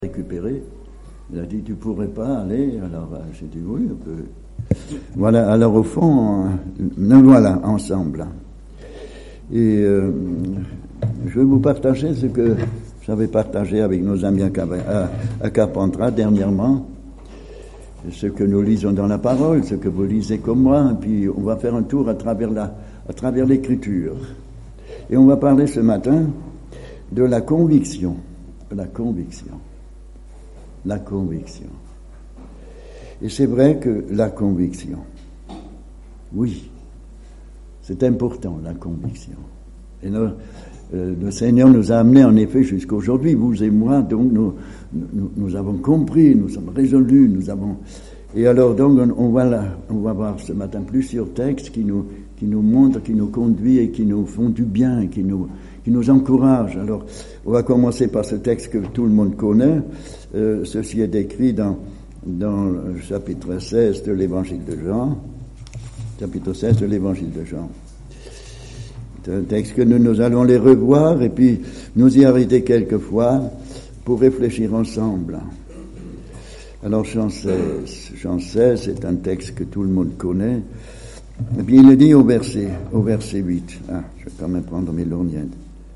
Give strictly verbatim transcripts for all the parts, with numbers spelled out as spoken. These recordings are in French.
récupérer. Il a dit, tu pourrais pas aller? Alors j'ai dit, oui, on peut. Voilà, alors au fond, nous voilà ensemble. Et euh, je vais vous partager ce que j'avais partagé avec nos amis à, à Carpentras dernièrement, ce que nous lisons dans la parole, ce que vous lisez comme moi, et puis on va faire un tour à travers la, à travers l'écriture. Et on va parler ce matin de la conviction, la conviction, la conviction. Et c'est vrai que la conviction, oui, c'est important, la conviction. Et nous, euh, le Seigneur nous a amenés en effet jusqu'à aujourd'hui, vous et moi, donc nous, nous, nous avons compris, nous sommes résolus, nous avons... Et alors donc on, on, va, là, on va voir ce matin plusieurs textes qui nous, qui nous montrent, qui nous conduisent et qui nous font du bien, qui nous, qui nous encouragent. Alors on va commencer par ce texte que tout le monde connaît. Euh, ceci est décrit dans... dans le chapitre seize de l'évangile de Jean, chapitre seize de l'évangile de Jean. C'est un texte que nous, nous allons les revoir et puis nous y arrêter quelquefois pour réfléchir ensemble. Alors Jean seize, Jean seize, c'est un texte que tout le monde connaît. Et puis il est dit au verset, au verset huit. Ah, je vais quand même prendre mes lorgnettes.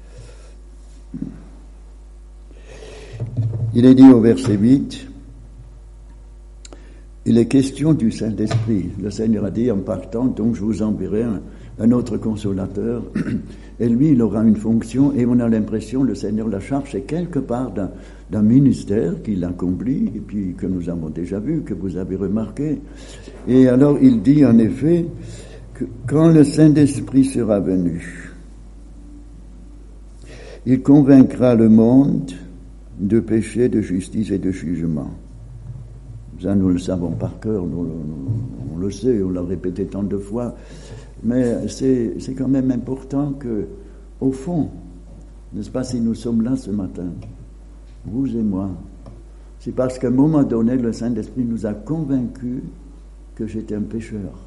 Il est dit au verset huit, il est question du Saint-Esprit. Le Seigneur a dit en partant, donc je vous enverrai un, un autre consolateur. Et lui, il aura une fonction, et on a l'impression, le Seigneur la charge, c'est quelque part d'un, d'un ministère qu'il accomplit, et puis que nous avons déjà vu, que vous avez remarqué. Et alors, il dit en effet, que quand le Saint-Esprit sera venu, il convaincra le monde de péché, de justice et de jugement. Ça, nous le savons par cœur, nous, nous, on le sait, on l'a répété tant de fois, mais c'est, c'est quand même important que, au fond, n'est-ce pas, si nous sommes là ce matin, vous et moi, c'est parce qu'à un moment donné, le Saint-Esprit nous a convaincus que j'étais un pécheur.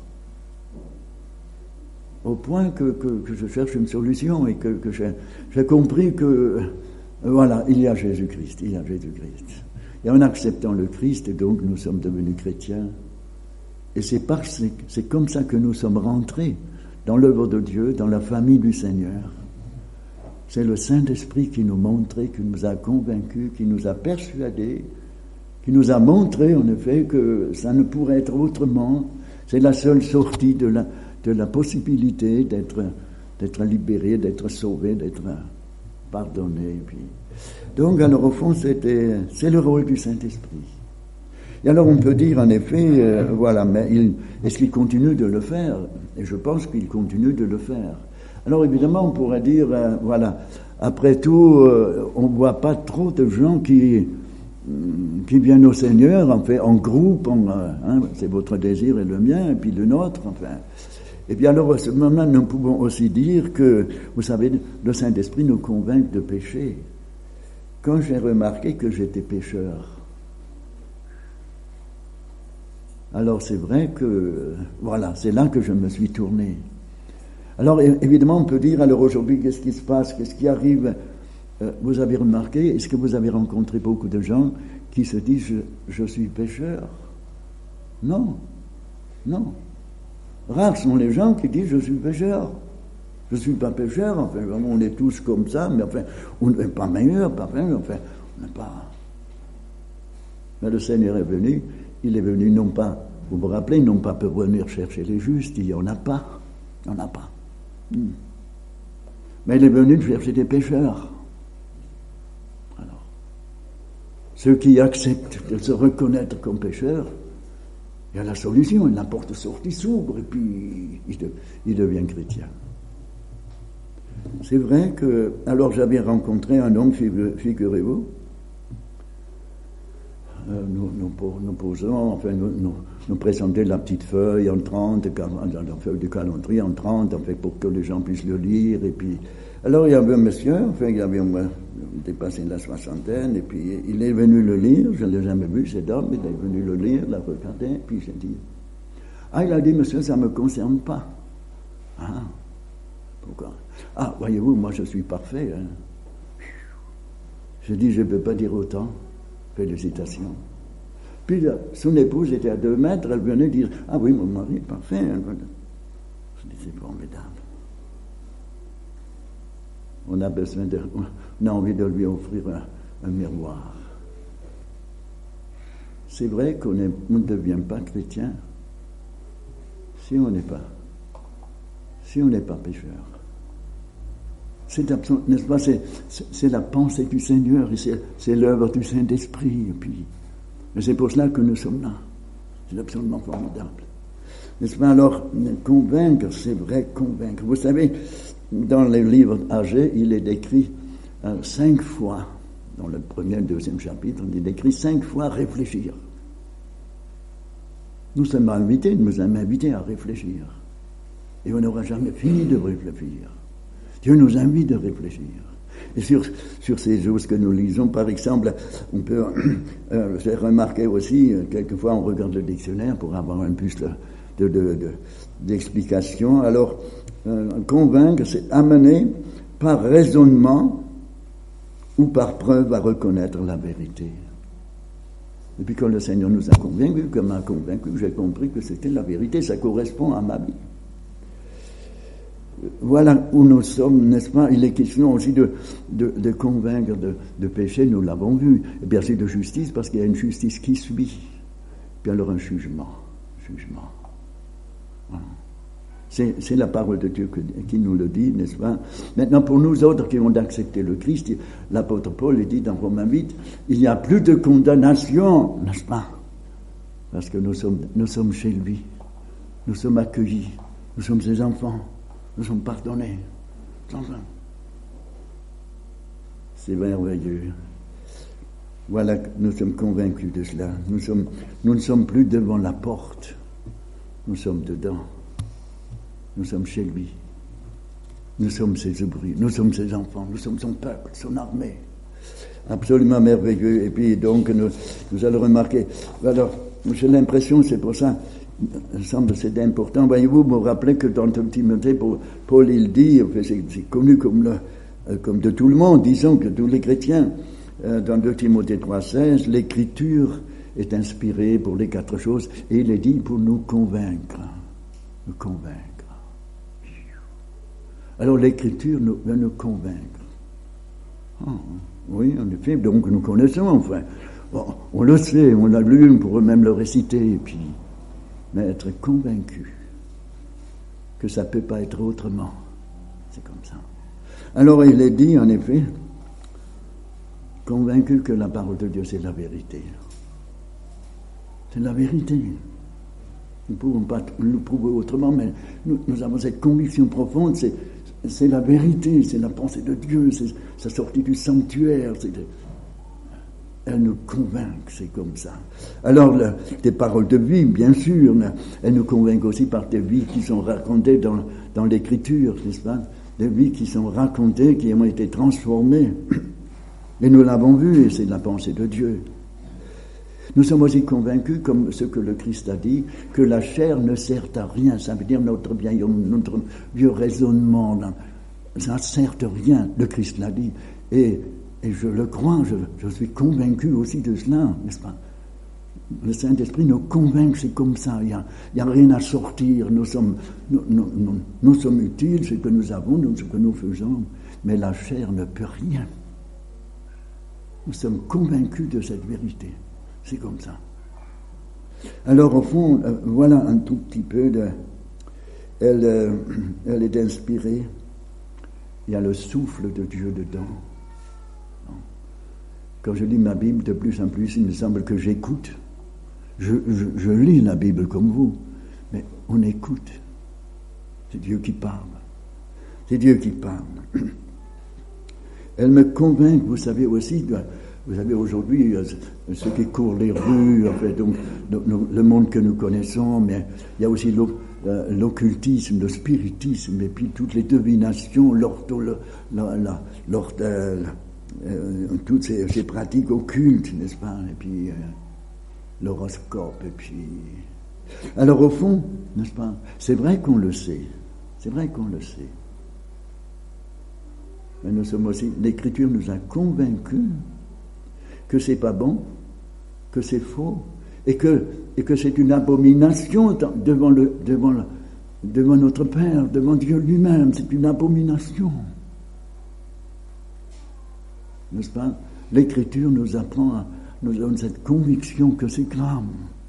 Au point que, que, que je cherche une solution et que, que j'ai, j'ai compris que, voilà, il y a Jésus-Christ, il y a Jésus-Christ. Et en acceptant le Christ, donc, nous sommes devenus chrétiens. Et c'est parce, c'est comme ça que nous sommes rentrés dans l'œuvre de Dieu, dans la famille du Seigneur. C'est le Saint-Esprit qui nous montrait, qui nous a convaincus, qui nous a persuadés, qui nous a montré, en effet, que ça ne pourrait être autrement. C'est la seule sortie de la, de la possibilité d'être, d'être libéré, d'être sauvé, d'être pardonné, et puis... Donc, alors, au fond, c'était, c'est le rôle du Saint-Esprit. Et alors, on peut dire, en effet, euh, voilà, mais il, est-ce qu'il continue de le faire? Et je pense qu'il continue de le faire. Alors, évidemment, on pourrait dire, euh, voilà, après tout, euh, on ne voit pas trop de gens qui, qui viennent au Seigneur, en fait, en groupe, en, euh, hein, c'est votre désir et le mien, et puis le nôtre, enfin. Et puis alors, à ce moment, nous pouvons aussi dire que, vous savez, le Saint-Esprit nous convainc de pécher. Quand j'ai remarqué que j'étais pécheur, alors c'est vrai que, voilà, c'est là que je me suis tourné. Alors évidemment, on peut dire, alors aujourd'hui, qu'est-ce qui se passe, qu'est-ce qui arrive? euh, Vous avez remarqué, est-ce que vous avez rencontré beaucoup de gens qui se disent, je, je suis pécheur? Non, non. Rares sont les gens qui disent, je suis pécheur. Je ne suis pas pécheur, enfin, on est tous comme ça, mais enfin, on n'est pas meilleur, pas enfin, enfin, on n'est pas... Mais le Seigneur est venu, il est venu non pas, vous vous rappelez, non pas pour venir chercher les justes, il n'y en a pas, il n'y en a pas. Hmm. Mais il est venu chercher des pécheurs. Alors, ceux qui acceptent de se reconnaître comme pécheurs, il y a la solution, la porte sortie s'ouvre, et puis il, de, il devient chrétien. C'est vrai que, alors j'avais rencontré un homme, figurez-vous, euh, nous, nous, nous posons, enfin nous, nous, nous présenter la petite feuille en trente, la feuille de calendrier en trente, en fait, pour que les gens puissent le lire, et puis, alors il y avait un monsieur, enfin il avait dépassé la soixantaine, et puis il est venu le lire, je ne l'ai jamais vu cet homme, il est venu le lire, l'a regardé, puis j'ai dit, ah il a dit, monsieur, ça ne me concerne pas. Ah, pourquoi? Ah, voyez-vous, moi je suis parfait. Hein. Je dis, je ne peux pas dire autant. Félicitations. Puis son épouse était à deux mètres, elle venait dire « Ah oui, mon mari est parfait. » Je dis « C'est formidable. » On a besoin de, on a envie de lui offrir un, un miroir. C'est vrai qu'on est, on ne devient pas chrétien si on n'est pas, si on n'est pas pécheur. C'est, n'est-ce pas, c'est, c'est, c'est la pensée du Seigneur, et c'est, c'est l'œuvre du Saint-Esprit, et puis, et c'est pour cela que nous sommes là. C'est absolument formidable. N'est-ce pas? Alors, convaincre, c'est vrai, convaincre. Vous savez, dans le livre Agé, il est décrit euh, cinq fois, dans le premier et le deuxième chapitre, il est décrit cinq fois réfléchir. Nous sommes invités, nous sommes invités à réfléchir. Et on n'aura jamais fini de réfléchir. Dieu nous invite à réfléchir. Et sur, sur ces choses que nous lisons, par exemple, on peut euh, faire remarquer aussi, euh, quelquefois on regarde le dictionnaire pour avoir un plus de, de, de, de, d'explication. Alors, euh, convaincre, c'est amener par raisonnement ou par preuve à reconnaître la vérité. Et puis quand le Seigneur nous a convaincus, comme m'a convaincu, j'ai compris que c'était la vérité, ça correspond à ma vie. Voilà où nous sommes, n'est-ce pas? Il est question aussi de, de, de convaincre de, de péché, nous l'avons vu. Et bien sûr de justice, parce qu'il y a une justice qui suit. Puis alors un jugement. Jugement. Voilà. C'est, c'est la parole de Dieu que, qui nous le dit, n'est-ce pas? Maintenant, pour nous autres qui avons accepté le Christ, l'apôtre Paul dit dans Romains huit, il n'y a plus de condamnation, n'est-ce pas? Parce que nous sommes, nous sommes chez lui. Nous sommes accueillis. Nous sommes ses enfants. Nous sommes pardonnés. Enfin, c'est merveilleux. Voilà, nous sommes convaincus de cela. Nous, sommes, nous ne sommes plus devant la porte. Nous sommes dedans. Nous sommes chez lui. Nous sommes ses ouvriers. Nous sommes ses enfants. Nous sommes son peuple, son armée. Absolument merveilleux. Et puis donc, nous, nous allons remarquer. Alors, j'ai l'impression, c'est pour ça, il me semble que c'est important. Voyez-vous, vous me rappelez que dans Timothée, Paul, il dit, c'est, c'est connu comme, le, comme de tout le monde, disons que tous les chrétiens, dans deux Timothée trois seize, l'écriture est inspirée pour les quatre choses, et il est dit pour nous convaincre. Nous convaincre. Alors l'écriture nous, va nous convaincre. Oh, oui, en effet, donc nous connaissons, enfin. Bon, on le sait, on l'a lu, on pourrait même le réciter, et puis, mais être convaincu que ça ne peut pas être autrement. C'est comme ça. Alors il est dit, en effet, convaincu que la parole de Dieu, c'est la vérité. C'est la vérité. Nous ne pouvons pas le prouver autrement, mais nous, nous avons cette conviction profonde, c'est, c'est la vérité, c'est la pensée de Dieu, c'est sa sortie du sanctuaire, c'est, elle nous convainc, c'est comme ça. Alors, le, des paroles de vie, bien sûr, elles nous convainquent aussi par des vies qui sont racontées dans, dans l'Écriture, n'est-ce pas? Des vies qui sont racontées, qui ont été transformées. Et nous l'avons vu, et c'est la pensée de Dieu. Nous sommes aussi convaincus, comme ce que le Christ a dit, que la chair ne sert à rien. Ça veut dire notre, bien, notre vieux raisonnement, ça ne sert à rien. Le Christ l'a dit. Et, et je le crois, je, je suis convaincu aussi de cela, n'est-ce pas? Le Saint-Esprit nous convainc, c'est comme ça. Il n'y a, il y a rien à sortir. Nous sommes, nous, nous, nous, nous sommes utiles, ce que nous avons, ce que nous faisons. Mais la chair ne peut rien. Nous sommes convaincus de cette vérité. C'est comme ça. Alors, au fond, euh, voilà un tout petit peu de... Elle, euh, elle est inspirée. Il y a le souffle de Dieu dedans. Quand je lis ma Bible, de plus en plus, il me semble que j'écoute. Je, je, je lis la Bible comme vous, mais on écoute. C'est Dieu qui parle. C'est Dieu qui parle. Elle me convainc, vous savez aussi... De, Vous savez, aujourd'hui, ceux qui courent les rues, en fait, donc, le monde que nous connaissons, mais il y a aussi l'occultisme, le spiritisme, et puis toutes les divinations, l'ortho, la, la, l'ortho, euh, toutes ces, ces pratiques occultes, n'est-ce pas? Et puis, euh, l'horoscope, et puis... Alors, au fond, n'est-ce pas? C'est vrai qu'on le sait. C'est vrai qu'on le sait. Mais nous sommes aussi... L'Écriture nous a convaincus que c'est pas bon, que c'est faux, et que, et que c'est une abomination devant, le, devant, le, devant notre Père, devant Dieu lui-même. C'est une abomination. N'est-ce pas? L'Écriture nous apprend, à, nous donne cette conviction que c'est grave.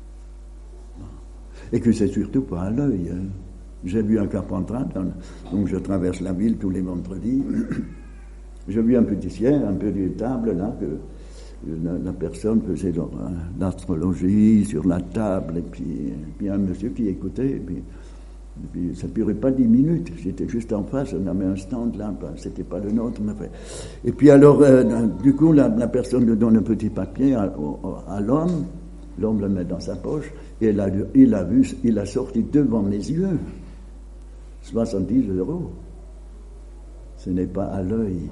Et que c'est surtout pas à l'œil. Hein. J'ai vu un carpentrat, donc je traverse la ville tous les vendredis. J'ai vu un petit ciel, un petit table là, que la, la personne faisait leur, l'astrologie sur la table, et puis, et puis un monsieur qui écoutait, et puis, et puis ça ne durait pas dix minutes. J'étais juste en face, on avait un stand là, c'était pas le nôtre. Mais et puis alors, euh, du coup, la, la personne lui donne un petit papier à, à, à l'homme, l'homme le met dans sa poche, et il a, il a vu, il a sorti devant mes yeux soixante-dix euros. Ce n'est pas à l'œil.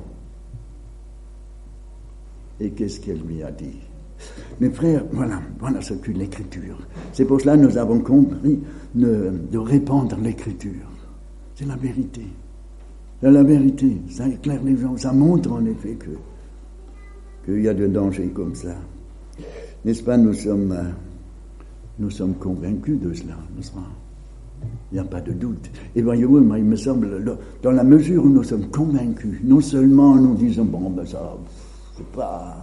Et qu'est-ce qu'elle lui a dit? Mes frères, voilà, voilà ce qu'est l'Écriture. C'est pour cela que nous avons compris de, de répandre l'Écriture. C'est la vérité. C'est la vérité. Ça éclaire les gens. Ça montre en effet que qu'il y a de dangers comme ça. N'est-ce pas? Nous sommes, nous sommes convaincus de cela, n'est-ce pas? Il n'y a pas de doute. Et voyez-vous, il me semble, dans la mesure où nous sommes convaincus, non seulement nous disons, bon, ben ça, c'est pas...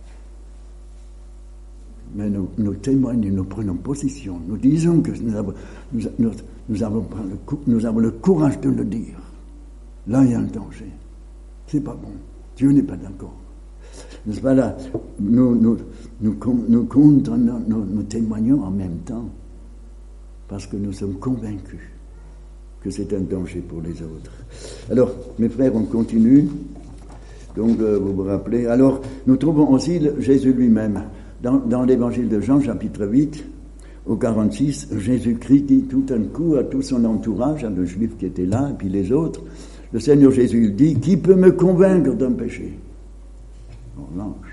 Mais nous, nous témoignons, nous prenons position, nous disons que nous avons, nous, nous, nous, avons, le, nous avons le courage de le dire. Là, il y a un danger. C'est pas bon. Dieu n'est pas d'accord. N'est-ce pas là? Nous, nous, nous, nous, comptons, nous, nous témoignons en même temps. Parce que nous sommes convaincus que c'est un danger pour les autres. Alors, mes frères, on continue. Donc, euh, vous vous rappelez. Alors, nous trouvons aussi le, Jésus lui-même. Dans, dans l'évangile de Jean, chapitre huit, au quarante-six, Jésus-Christ dit tout d'un coup à tout son entourage, à le juif qui était là, et puis les autres, le Seigneur Jésus dit, qui peut me convaincre d'un péché? On lâche.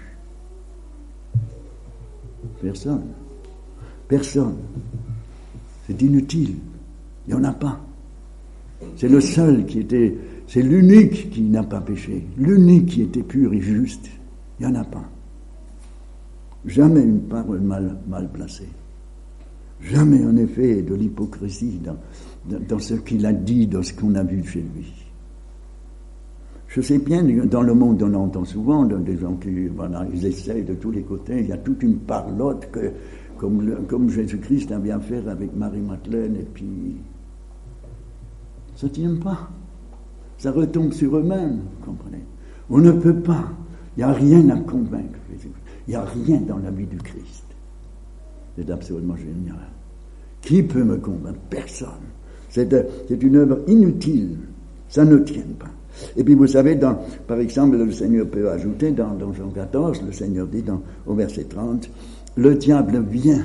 Personne. Personne. C'est inutile. Il n'y en a pas. C'est le seul qui était, c'est l'unique qui n'a pas péché. L'unique qui était pur et juste. Il n'y en a pas. Jamais une parole mal, mal placée. Jamais, en effet, de l'hypocrisie dans, dans, dans ce qu'il a dit, dans ce qu'on a vu chez lui. Je sais bien, dans le monde, on entend souvent des gens qui, voilà, ils essayent de tous les côtés. Il y a toute une parlotte que, comme, le, comme Jésus-Christ a bien fait avec Marie-Madeleine, et puis ça ne tient pas. Ça retombe sur eux-mêmes, vous comprenez? On ne peut pas. Il n'y a rien à convaincre Jésus. Il n'y a rien dans la vie du Christ. C'est absolument génial. Qui peut me convaincre? Personne. C'est, de, c'est une œuvre inutile. Ça ne tient pas. Et puis vous savez, dans, par exemple, le Seigneur peut ajouter dans, dans Jean quatorze, le Seigneur dit dans, au verset trente, « Le diable vient,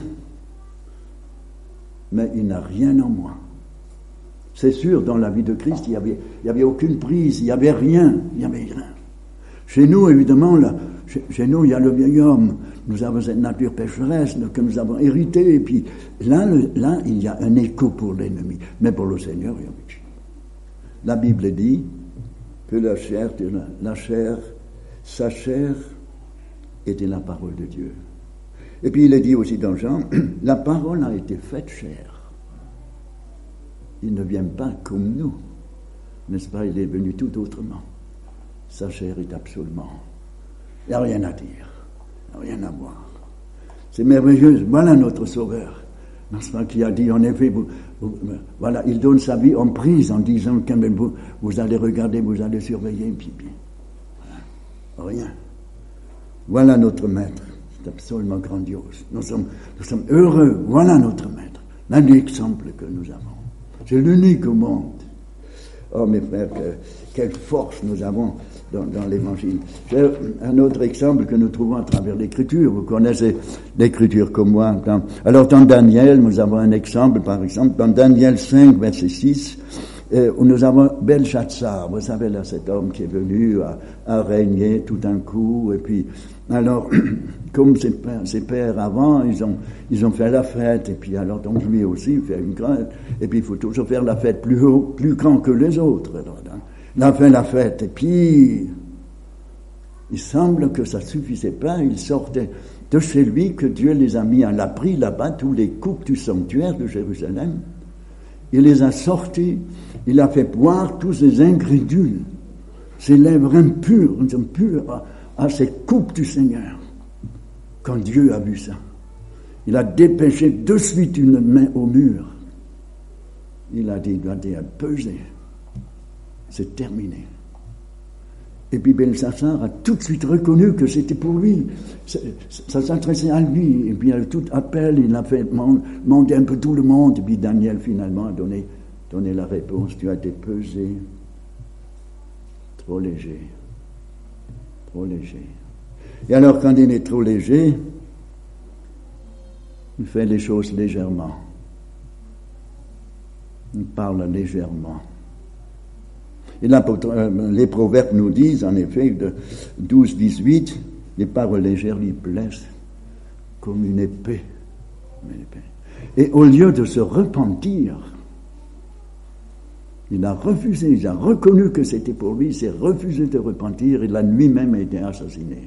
mais il n'a rien en moi. » C'est sûr, dans la vie de Christ, il n'y avait, il y avait aucune prise, il n'y avait rien, il n'y avait rien. Chez nous, évidemment, là, chez, chez nous, il y a le vieil homme. Nous avons cette nature pécheresse que nous avons héritée. Et puis là, le, là, il y a un écho pour l'ennemi. Mais pour le Seigneur, il y a rien. La Bible dit que la chair, la chair, sa chair était la parole de Dieu. Et puis il est dit aussi dans Jean, la parole a été faite chair. Il ne vient pas comme nous, n'est-ce pas? Il est venu tout autrement. Sa chair est absolument... Il n'y a rien à dire, il n'y a rien à voir. C'est merveilleux, voilà notre Sauveur, n'est-ce pas, qui a dit, en effet, vous, vous, voilà, il donne sa vie en prise en disant, quand même, vous, vous allez regarder, vous allez surveiller, puis bien. Voilà. Rien. Voilà notre Maître, c'est absolument grandiose. Nous sommes, nous sommes heureux, voilà notre Maître, l'un exemple que nous avons. C'est l'unique au monde. Oh mes frères, que, quelle force nous avons dans, dans l'Évangile. J'ai un autre exemple que nous trouvons à travers l'Écriture. Vous connaissez l'Écriture comme moi. Dans, alors dans Daniel, nous avons un exemple, par exemple, dans Daniel cinq, verset six, euh, où nous avons Belshazzar. Vous savez, là, cet homme qui est venu à, à régner tout d'un coup, et puis, alors, comme ses pères, ses pères avant, ils ont, ils ont fait la fête, et puis alors, donc lui aussi, il fait une grande, et puis il faut toujours faire la fête plus haut, plus grand que les autres. Alors, hein. Il a fait la fête, et puis, il semble que ça suffisait pas, il sortait, de chez lui que Dieu les a mis à l'abri là-bas, tous les coupes du sanctuaire de Jérusalem. Il les a sortis, il a fait boire tous ces ingrédules, ces lèvres impures, impures à, à ces coupes du Seigneur. Quand Dieu a vu ça, il a dépêché de suite une main au mur. Il a dit, regardez, à peser. C'est terminé. Et puis Belshazzar a tout de suite reconnu que c'était pour lui. Ça s'adressait à lui. Et puis il a tout appel, il a fait demander un peu tout le monde. Et puis Daniel finalement a donné, donné la réponse. Tu as été pesé. Trop léger. Trop léger. Et alors quand il est trop léger, il fait les choses légèrement. Il parle légèrement. Et là, les proverbes nous disent, en effet, de douze dix-huit, les paroles légères lui blessent comme une épée. Et au lieu de se repentir, il a refusé, il a reconnu que c'était pour lui, il s'est refusé de repentir, il a lui-même été assassiné.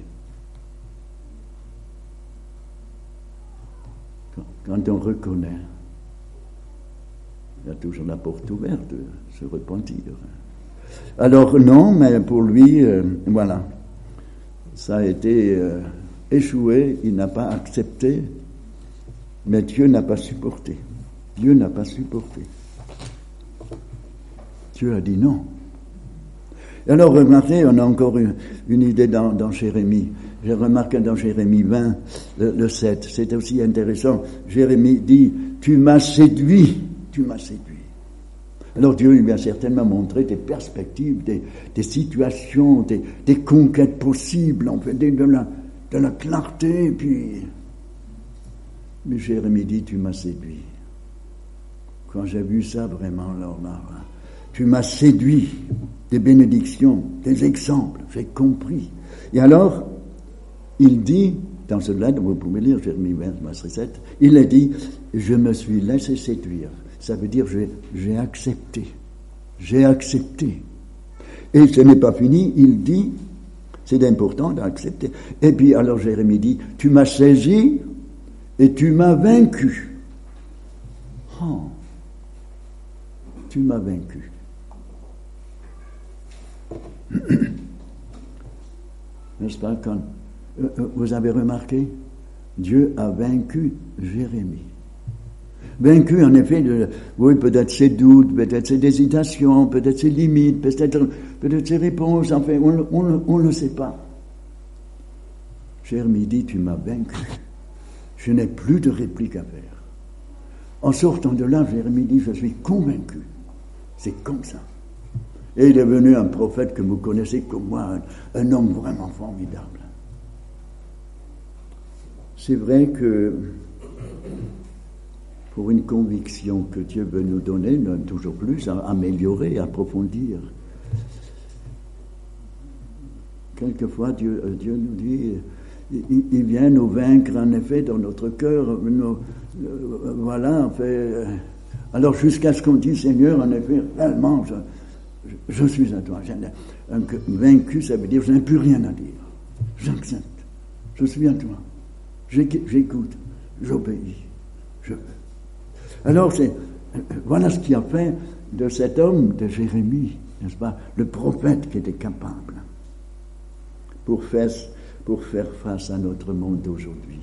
Quand on reconnaît, il y a toujours la porte ouverte de se repentir. Alors non, mais pour lui, euh, voilà, ça a été euh, échoué, il n'a pas accepté, mais Dieu n'a pas supporté. Dieu n'a pas supporté. Dieu a dit non. Et alors, remarquez, on a encore une, une idée dans, dans Jérémie. J'ai remarqué dans Jérémie vingt, le, le sept, c'est aussi intéressant. Jérémie dit, tu m'as séduit, tu m'as séduit. Alors Dieu lui a certainement montré des perspectives, des, des situations, des, des conquêtes possibles, en fait, de la, de la clarté, puis... Mais Jérémie dit, tu m'as séduit. Quand j'ai vu ça, vraiment, alors là, tu m'as séduit, des bénédictions, des exemples, j'ai compris. Et alors, il dit, dans cela, vous pouvez lire Jérémie vingt, verset sept, il a dit, je me suis laissé séduire. Ça veut dire j'ai, j'ai accepté. J'ai accepté. Et ce n'est pas fini, il dit, c'est important d'accepter. Et puis alors Jérémie dit, tu m'as saisi et tu m'as vaincu. Oh, tu m'as vaincu. N'est-ce pas, quand euh, vous avez remarqué, Dieu a vaincu Jérémie. Vaincu, en effet, de, oui, peut-être ses doutes, peut-être ses hésitations, peut-être ses limites, peut-être, peut-être ses réponses, enfin, on ne le sait pas. Jérémie dit, tu m'as vaincu. Je n'ai plus de réplique à faire. En sortant de là, Jérémie dit, je suis convaincu. C'est comme ça. Et il est venu un prophète que vous connaissez comme moi, un, un homme vraiment formidable. C'est vrai que pour une conviction que Dieu veut nous donner, toujours plus, à améliorer, à approfondir. Quelquefois, Dieu, Dieu nous dit, il, il vient nous vaincre, en effet, dans notre cœur. Nous, voilà, en fait. Alors, jusqu'à ce qu'on dise, Seigneur, en effet, réellement, je, je, je suis à toi. Un, vaincu, ça veut dire, je n'ai plus rien à dire. J'accepte. Je suis à toi. J'écoute. J'obéis. Je Alors, c'est, voilà ce qui a fait de cet homme, de Jérémie, n'est-ce pas, le prophète qui était capable pour faire, pour faire face à notre monde d'aujourd'hui.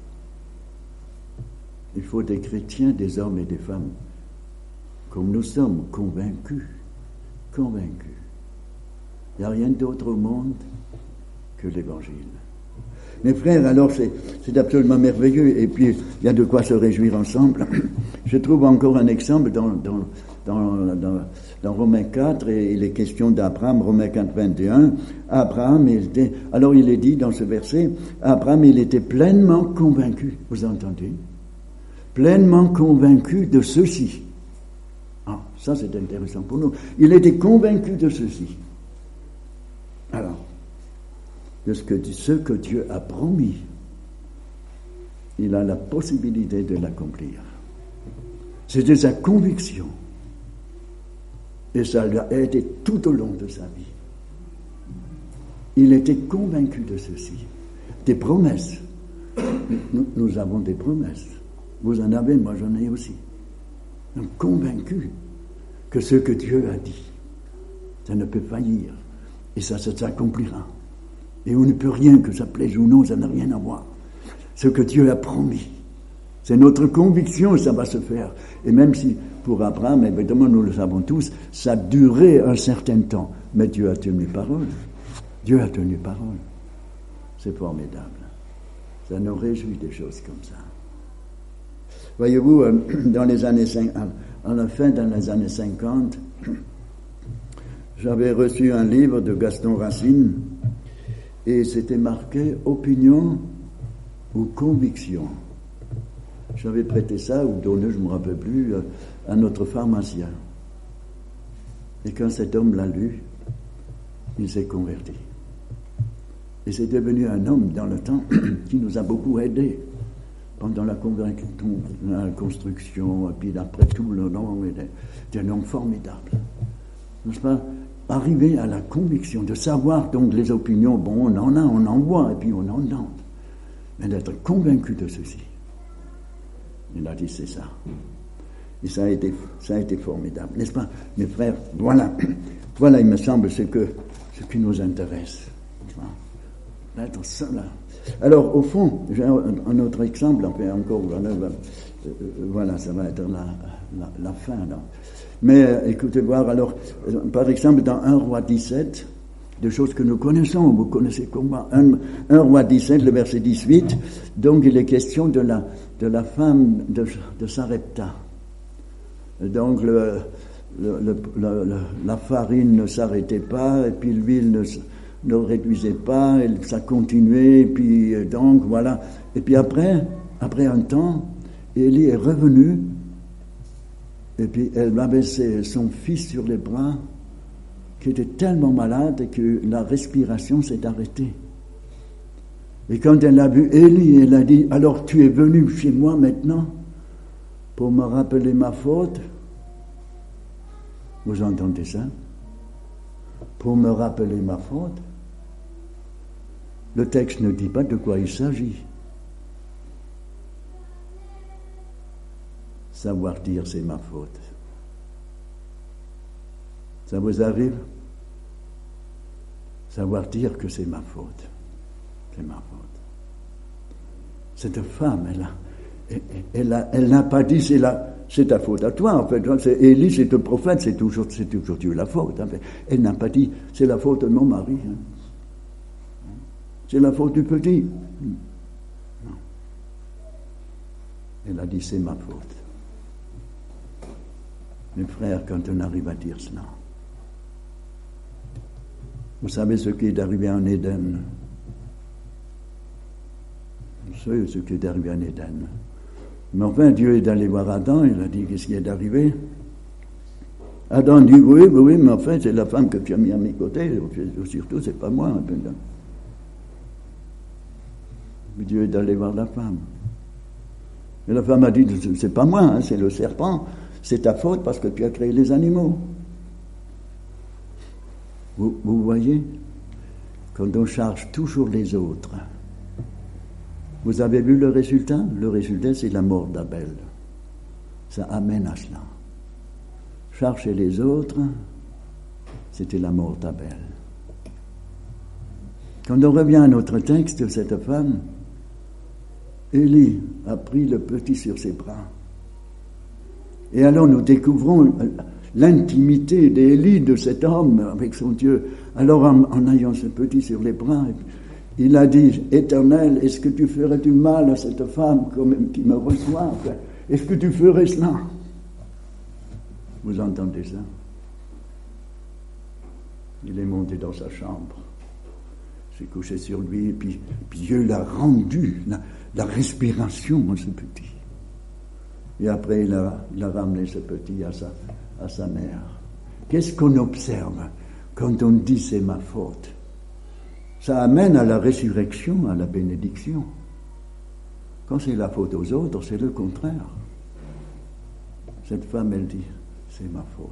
Il faut des chrétiens, des hommes et des femmes, comme nous sommes, convaincus, convaincus. Il n'y a rien d'autre au monde que l'Évangile. Mes frères, alors c'est, c'est absolument merveilleux, et puis il y a de quoi se réjouir ensemble. Je trouve encore un exemple dans, dans, dans, dans, dans Romains quatre, et il est question d'Abraham, Romains quatre, vingt et un. Abraham, il était, alors il est dit dans ce verset, Abraham, il était pleinement convaincu, vous entendez? Pleinement convaincu de ceci. Ah, ça c'est intéressant pour nous. Il était convaincu de ceci. Alors, de ce que, ce que Dieu a promis, il a la possibilité de l'accomplir. C'était sa conviction. Et ça lui a été tout au long de sa vie. Il était convaincu de ceci. Des promesses nous, nous avons des promesses. Vous en avez, moi j'en ai aussi. Donc convaincu que ce que Dieu a dit, ça ne peut faillir. Et ça, ça s'accomplira. Et on ne peut rien, que ça plaise ou non, ça n'a rien à voir. Ce que Dieu a promis, c'est notre conviction, ça va se faire. Et même si, pour Abraham, évidemment, nous le savons tous, ça a duré un certain temps. Mais Dieu a tenu parole. Dieu a tenu parole. C'est formidable. Ça nous réjouit des choses comme ça. Voyez-vous, dans les années cinquante, à la fin dans les années cinquante, j'avais reçu un livre de Gaston Racine et c'était marqué « Opinion ou conviction ». J'avais prêté ça, ou donné, je ne me rappelle plus, à notre pharmacien. Et quand cet homme l'a lu, il s'est converti. Et c'est devenu un homme dans le temps qui nous a beaucoup aidés pendant la, la construction, et puis après tout le long, c'était un homme formidable. N'est-ce pas? Arriver à la conviction, de savoir donc les opinions, bon, on en a, on en voit, et puis on en donne. Mais d'être convaincu de ceci. Il a dit, c'est ça. Et ça a été, ça a été formidable. N'est-ce pas, mes frères? Voilà, voilà, il me semble, ce, que, ce qui nous intéresse. D'être seul. Alors, au fond, j'ai un, un autre exemple, enfin, encore, voilà, euh, voilà, ça va être la, la, la fin, là. Mais euh, écoutez voir, alors, euh, par exemple, dans un roi dix-sept, des choses que nous connaissons, vous connaissez comme moi, un, un roi dix-sept, le verset dix-huit, donc il est question de la, de la femme de, de Sarepta. Donc, le, le, le, le, la farine ne s'arrêtait pas, et puis l'huile ne, ne réduisait pas, et ça continuait, et puis donc, voilà. Et puis après, après un temps, Élie est revenu, et puis elle avait son fils sur les bras, qui était tellement malade que la respiration s'est arrêtée. Et quand elle a vu Élie, elle a dit, alors tu es venu chez moi maintenant pour me rappeler ma faute. Vous entendez ça? Pour me rappeler ma faute. Le texte ne dit pas de quoi il s'agit. Savoir dire c'est ma faute. Ça vous arrive? Savoir dire que c'est ma faute. C'est ma faute. Cette femme, elle a, elle, elle, a, elle n'a pas dit c'est, la, c'est ta faute à toi, en fait. C'est, Élie, c'est le prophète, c'est toujours, c'est toujours Dieu la faute. En fait. Elle n'a pas dit c'est la faute de mon mari. Hein. C'est la faute du petit. Non. Elle a dit c'est ma faute. Mes frères, quand on arrive à dire cela, vous savez ce qui est arrivé en Éden. Vous savez ce qui est arrivé en Éden. Mais enfin, Dieu est allé voir Adam, il a dit, qu'est-ce qui est arrivé? Adam dit, oui, oui, oui, mais enfin, c'est la femme que tu as mis à mes côtés, surtout, c'est pas moi. Mais Dieu est allé voir la femme. Et la femme a dit, c'est pas moi, hein, c'est le serpent, c'est ta faute parce que tu as créé les animaux. Vous, vous voyez, quand on charge toujours les autres, vous avez vu le résultat? Le résultat, c'est la mort d'Abel. Ça amène à cela. Charger les autres, c'était la mort d'Abel. Quand on revient à notre texte, cette femme, Élie a pris le petit sur ses bras. Et alors nous découvrons l'intimité d'Élie, de cet homme avec son Dieu. Alors en, en ayant ce petit sur les bras, il a dit, Éternel, est-ce que tu ferais du mal à cette femme comme, qui me reçoit? Est-ce que tu ferais cela? Vous entendez ça? Il est monté dans sa chambre, s'est couché sur lui, et puis, puis Dieu l'a rendu la, la respiration à ce petit. Et après, il a, il a ramené ce petit à sa, à sa mère. Qu'est-ce qu'on observe quand on dit c'est ma faute? Ça amène à la résurrection, à la bénédiction. Quand c'est la faute aux autres, c'est le contraire. Cette femme, elle dit, c'est ma faute.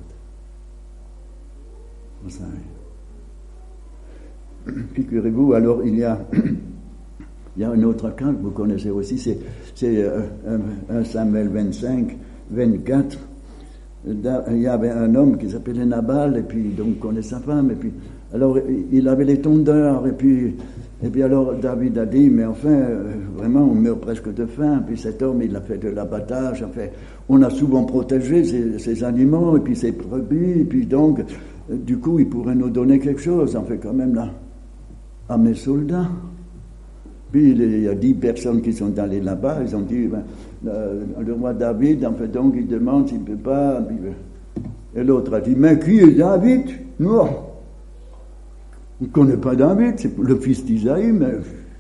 Vous savez. Figurez-vous, alors il y a Il y a un autre cas que vous connaissez aussi, c'est, c'est euh, un Samuel vingt-cinq, vingt-quatre. Il y avait un homme qui s'appelait Nabal, et puis donc on connaît sa femme, et puis alors il avait les tondeurs, et puis et puis alors David a dit, mais enfin vraiment on meurt presque de faim. Puis cet homme il a fait de l'abattage, enfin on a souvent protégé ces, ces animaux et puis ces brebis, et puis donc du coup il pourrait nous donner quelque chose. On fait quand même là à mes soldats. Puis il y a dix personnes qui sont allées là-bas, ils ont dit, ben, le, le roi David, en fait, donc il demande s'il ne peut pas. Puis, et l'autre a dit, mais qui est David? Non, on ne connaît pas David, c'est le fils d'Isaïe, mais.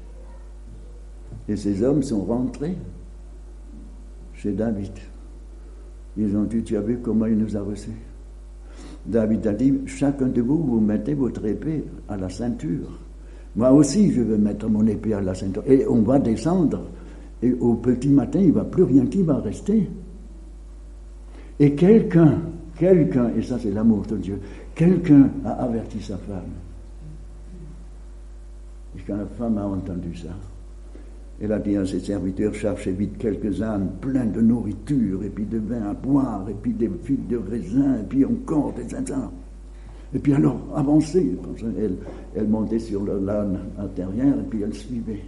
Et ces hommes sont rentrés chez David. Ils ont dit, tu as vu comment il nous a reçus? David a dit, chacun de vous, vous mettez votre épée à la ceinture. Moi aussi, je veux mettre mon épée à la ceinture. Et on va descendre. Et au petit matin, il ne va plus rien qui va rester. Et quelqu'un, quelqu'un, et ça c'est l'amour de Dieu, quelqu'un a averti sa femme. Et quand la femme a entendu ça, elle a dit à ses serviteurs, cherchez vite quelques ânes pleins de nourriture, et puis de vin à boire, et puis des figues de raisin, et puis encore des zinzins. Et puis alors, avancez, elle, elle montait sur le l'âne intérieur, et puis elle suivait.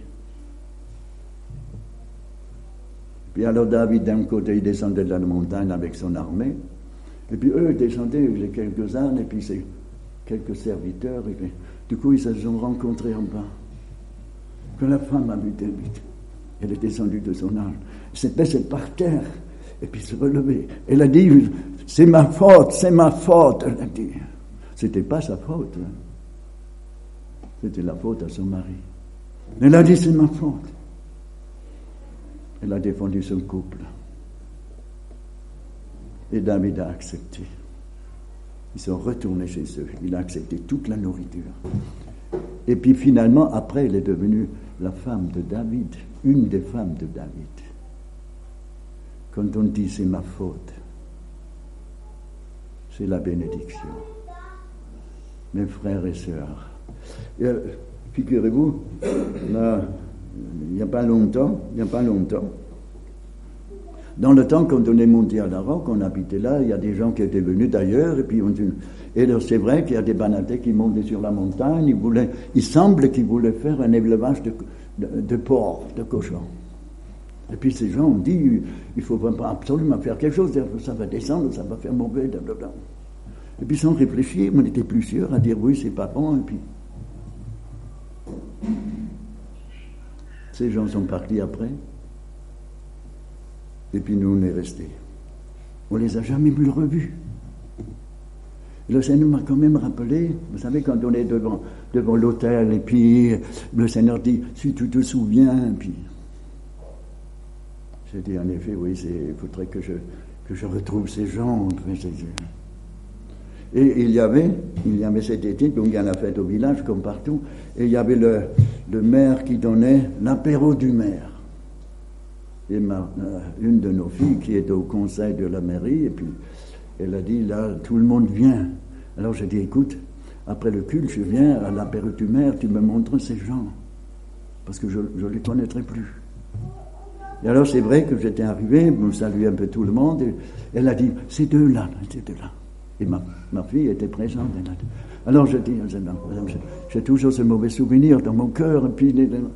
Puis alors David, d'un côté, il descendait de la montagne avec son armée, et puis eux descendaient avec les quelques ânes, et puis ces quelques serviteurs, et puis, du coup, ils se sont rencontrés en bas. Quand la femme a vu David, elle est descendue de son âne, elle s'est baissée par terre, et puis se relevait. Elle a dit, c'est ma faute, c'est ma faute, elle a dit. C'était pas sa faute. Hein. C'était la faute à son mari. Elle a dit, c'est ma faute. Elle a défendu son couple. Et David a accepté. Ils sont retournés chez eux. Il a accepté toute la nourriture. Et puis finalement, après, elle est devenue la femme de David, une des femmes de David. Quand on dit, c'est ma faute, c'est la bénédiction. Mes frères et sœurs, euh, figurez-vous, là, il n'y a pas longtemps, il n'y a pas longtemps, dans le temps quand on est monté à la Roque, on habitait là, il y a des gens qui étaient venus d'ailleurs, et puis on, et c'est vrai qu'il y a des Banatais qui montaient sur la montagne, ils voulaient, il semble qu'ils voulaient faire un élevage de, de, de porcs, de cochons. Et puis ces gens ont dit, il faut absolument faire quelque chose, ça va descendre, ça va faire mauvais, blablabla. Et puis sans réfléchir, on était plus sûr à dire oui, c'est pas bon, et puis ces gens sont partis après, et puis nous on est restés. On les a jamais plus revus. Le Seigneur m'a quand même rappelé, vous savez, quand on est devant, devant l'autel, et puis le Seigneur dit, si tu te souviens, et puis j'ai dit en effet, oui, il faudrait que je, que je retrouve ces gens. Et il y avait, il y avait cet été, donc il y a la fête au village comme partout, et il y avait le, le maire qui donnait l'apéro du maire. Et ma, une de nos filles qui est au conseil de la mairie, et puis elle a dit, là, tout le monde vient. Alors j'ai dit, écoute, après le culte, je viens à l'apéro du maire, tu me montres ces gens, parce que je ne les connaîtrais plus. Et alors c'est vrai que j'étais arrivé, je saluais un peu tout le monde, et elle a dit, ces deux-là, ces deux-là. Et ma, ma fille était présente. Alors je dis, j'ai toujours ce mauvais souvenir dans mon cœur. Et puis les, les...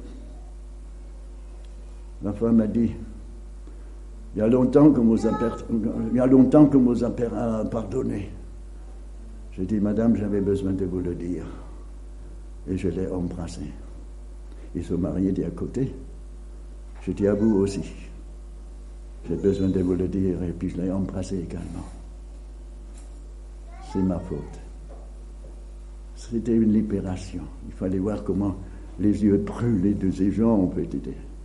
la femme m'a dit, il y a longtemps qu'on vous a, per... il y a longtemps qu'on vous a per... pardonné. J'ai dit, madame, j'avais besoin de vous le dire. Et je l'ai embrassé. Ils sont mariés d'à côté. Je dis à vous aussi. J'ai besoin de vous le dire. Et puis je l'ai embrassé également. C'est ma faute. C'était une libération. Il fallait voir comment les yeux brûlés de ces gens ont été.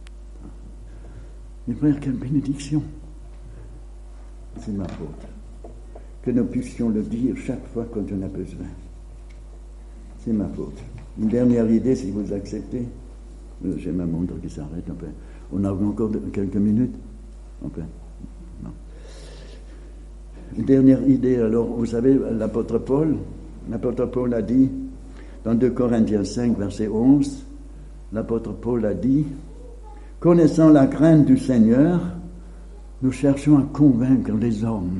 Mes frères, quelle bénédiction. C'est ma faute. Que nous puissions le dire chaque fois quand on a besoin. C'est ma faute. Une dernière idée, si vous acceptez. J'ai ma montre qui s'arrête. Enfin, on a encore quelques minutes. Enfin, non. Une dernière idée, alors, vous savez, l'apôtre Paul, l'apôtre Paul a dit, dans deux Corinthiens cinq, verset onze, l'apôtre Paul a dit, connaissant la crainte du Seigneur, nous cherchons à convaincre les hommes.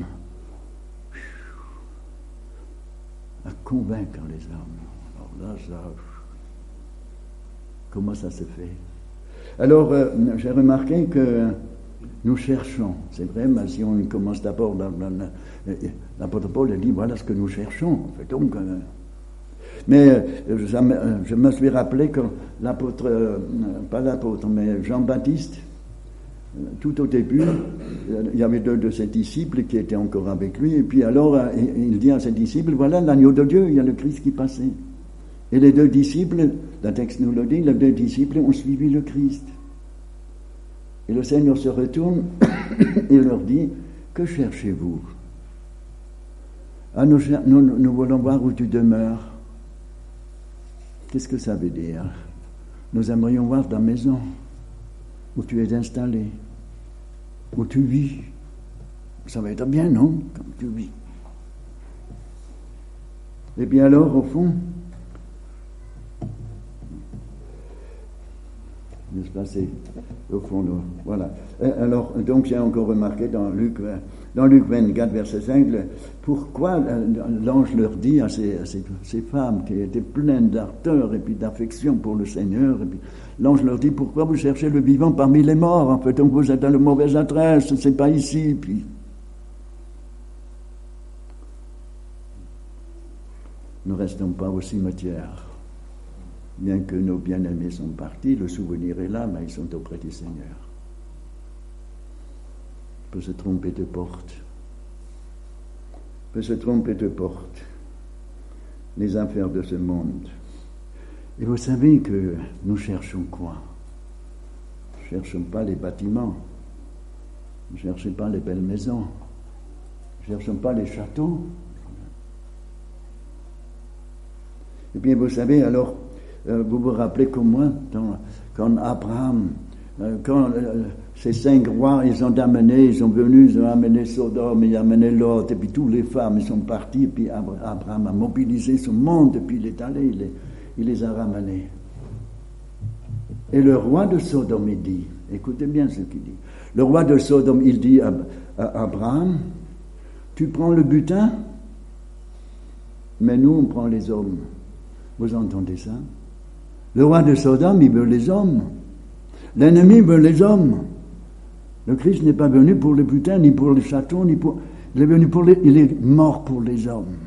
À convaincre les hommes. Alors là, ça, comment ça se fait? Alors, euh, j'ai remarqué que nous cherchons, c'est vrai, mais si on commence d'abord, dans, dans, dans, l'apôtre Paul a dit, voilà ce que nous cherchons. Donc, euh, mais euh, je, je me suis rappelé que l'apôtre, euh, pas l'apôtre, mais Jean-Baptiste, euh, tout au début, euh, il y avait deux de ses disciples qui étaient encore avec lui, et puis alors euh, il dit à ses disciples, voilà l'agneau de Dieu, il y a le Christ qui passait. Et les deux disciples, le texte nous le dit, les deux disciples ont suivi le Christ. Et le Seigneur se retourne et leur dit, que cherchez-vous? Ah, nous, nous, nous voulons voir où tu demeures. Qu'est-ce que ça veut dire? Nous aimerions voir ta maison, où tu es installé, où tu vis. Ça va être bien, non? Comme tu vis. Et bien alors, au fond, n'est-ce pas, c'est au fond, nous, voilà. Alors, donc, j'ai encore remarqué dans Luc, dans Luc vingt-quatre, verset cinq, pourquoi l'ange leur dit à ces, à ces, ces femmes qui étaient pleines d'ardeur et puis d'affection pour le Seigneur, et puis l'ange leur dit, pourquoi vous cherchez le vivant parmi les morts? En fait, donc vous êtes à la mauvaise adresse, c'est pas ici, puis... Ne restons pas au cimetière. Bien que nos bien-aimés sont partis, le souvenir est là, mais ils sont auprès du Seigneur. On peut se tromper de porte. On peut se tromper de porte. Les affaires de ce monde. Et vous savez que nous cherchons quoi? Nous ne cherchons pas les bâtiments. Nous ne cherchons pas les belles maisons. Nous ne cherchons pas les châteaux. Et bien, vous savez, alors, euh, vous vous rappelez comme moi, dans, quand Abraham, euh, quand euh, ces cinq rois, ils ont amené, ils sont venus, ils ont amené Sodome, ils ont amené Lot, et puis toutes les femmes, ils sont partis, et puis Abraham a mobilisé son monde, et puis il est allé, il les, il les a ramenés. Et le roi de Sodome, il dit, écoutez bien ce qu'il dit, le roi de Sodome, il dit à, à Abraham, tu prends le butin, mais nous, on prend les hommes. Vous entendez ça? Le roi de Sodome, il veut les hommes. L'ennemi veut les hommes. Le Christ n'est pas venu pour le butin, ni pour le château, ni pour... Il est venu pour les... Il est mort pour les hommes.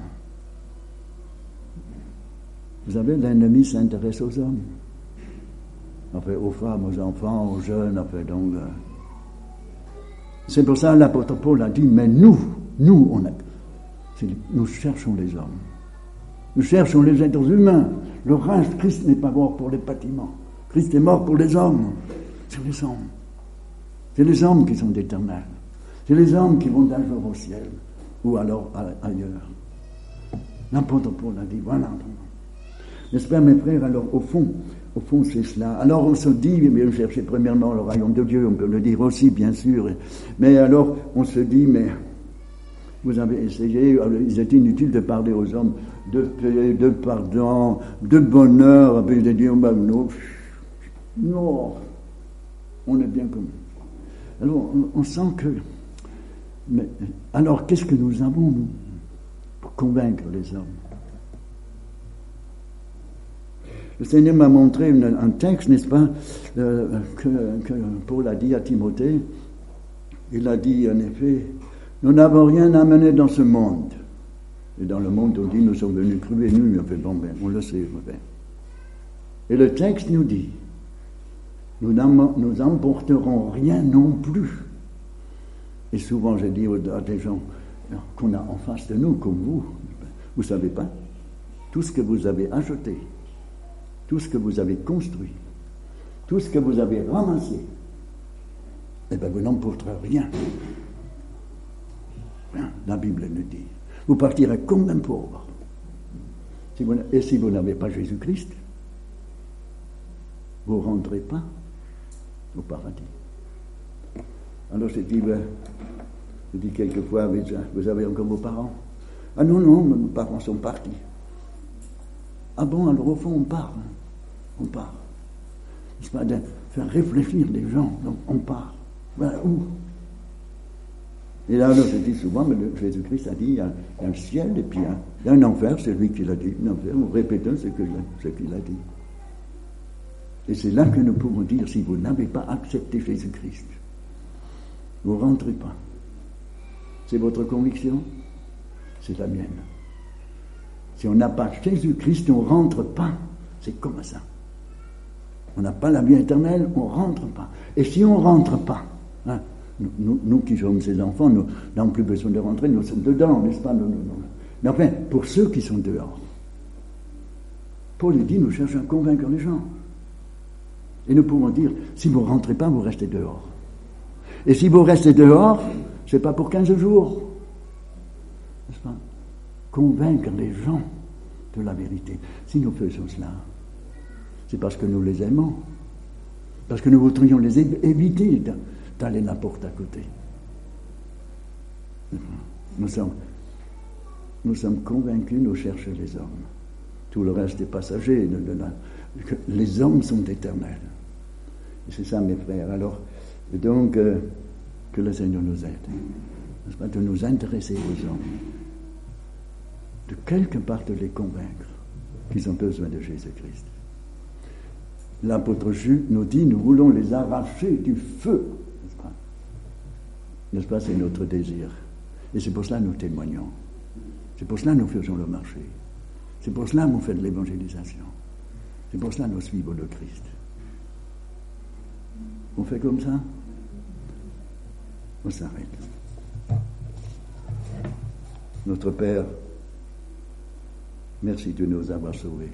Vous savez, l'ennemi s'intéresse aux hommes. Enfin, aux femmes, aux enfants, aux jeunes, enfin, donc... Euh... C'est pour ça que l'apôtre Paul a dit, mais nous, nous, on a... nous cherchons les hommes. Nous cherchons les êtres humains. Le reste, Christ n'est pas mort pour les bâtiments. Christ est mort pour les hommes. C'est les hommes. C'est les hommes qui sont éternels. C'est les hommes qui vont d'un jour au ciel ou alors ailleurs. L'apôtre Paul a dit, voilà. N'est-ce pas, mes frères? Alors, au fond, au fond, c'est cela. Alors, on se dit, eh bien, chercher premièrement le royaume de Dieu, on peut le dire aussi, bien sûr. Mais alors, on se dit, mais vous avez essayé, il est inutile de parler aux hommes de paix, de pardon, de bonheur, puis de dire, ben non, non, on est bien comme. Alors, on, on sent que. Mais, alors, qu'est-ce que nous avons, nous, pour convaincre les hommes? Le Seigneur m'a montré une, un texte, n'est-ce pas, euh, que, que Paul a dit à Timothée. Il a dit, en effet, nous n'avons rien amené dans ce monde. Et dans le monde, on dit, nous sommes venus crus et nus. Enfin, bon, ben, on le sait. Ben. Et le texte nous dit, nous n'emporterons rien non plus. Et souvent, je dis à des gens qu'on a en face de nous, comme vous, vous ne savez pas, tout ce que vous avez acheté, tout ce que vous avez construit, tout ce que vous avez ramassé, eh bien, vous n'emporterez rien. La Bible nous dit. Vous partirez comme un pauvre. Si vous, et si vous n'avez pas Jésus-Christ, vous ne rentrez pas au paradis. Alors je dis, ben, je dis quelquefois, vous avez encore vos parents? Ah non, non, mes parents sont partis. Ah bon, alors au fond, on part. On part. n'est-ce pas, de faire réfléchir les gens. Donc on part. Voilà, où? Et là, je dis souvent, mais Jésus-Christ a dit, il y a un ciel et puis il y a un enfer, c'est lui qui l'a dit, un enfer, nous répétons ce, que, ce qu'il a dit. Et c'est là que nous pouvons dire, si vous n'avez pas accepté Jésus-Christ, vous ne rentrez pas. C'est votre conviction? C'est la mienne. Si on n'a pas Jésus-Christ, on ne rentre pas. C'est comme ça. On n'a pas la vie éternelle, on ne rentre pas. Et si on ne rentre pas, hein, nous, nous, nous qui sommes ses enfants, nous n'avons plus besoin de rentrer, nous sommes dedans, n'est-ce pas? Nous, nous, nous. Mais enfin, pour ceux qui sont dehors, Paul dit, nous cherchons à convaincre les gens. Et nous pouvons dire, si vous ne rentrez pas, vous restez dehors. Et si vous restez dehors, ce n'est pas pour quinze jours. N'est-ce pas? Convaincre les gens de la vérité. Si nous faisons cela, c'est parce que nous les aimons. Parce que nous voudrions les éviter d'aller n'importe à côté. Nous sommes, nous sommes convaincus, nous cherchons les hommes. Tout le reste est passager. De, de la, les hommes sont éternels. Et c'est ça, mes frères. Alors, donc, euh, que le Seigneur nous aide. N'est-ce pas, de nous intéresser aux hommes. De quelque part de les convaincre qu'ils ont besoin de Jésus-Christ. L'apôtre Jude nous dit, nous voulons les arracher du feu. N'est-ce pas? N'est-ce pas, c'est notre désir. Et c'est pour cela que nous témoignons. C'est pour cela que nous faisons le marché. C'est pour cela que nous faisons l'évangélisation. C'est pour cela que nous suivons le Christ. On fait comme ça? On s'arrête. Notre Père, merci de nous avoir sauvés,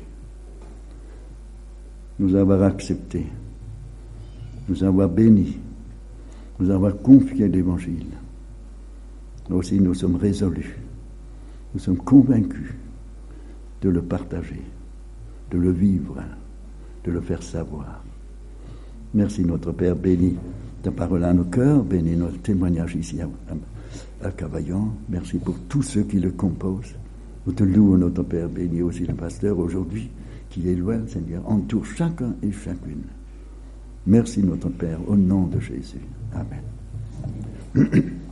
nous avoir acceptés, nous avoir bénis, nous avoir confié l'Évangile. Aussi, nous sommes résolus, nous sommes convaincus de le partager, de le vivre, de le faire savoir. Merci notre Père, bénis ta parole à nos cœurs, bénis notre témoignage ici à, à, à Cavaillon. Merci pour tous ceux qui le composent. Nous te louons notre Père, bénis aussi le pasteur aujourd'hui qui est loin, Seigneur. Entoure chacun et chacune. Merci notre Père, au nom de Jésus. Amen.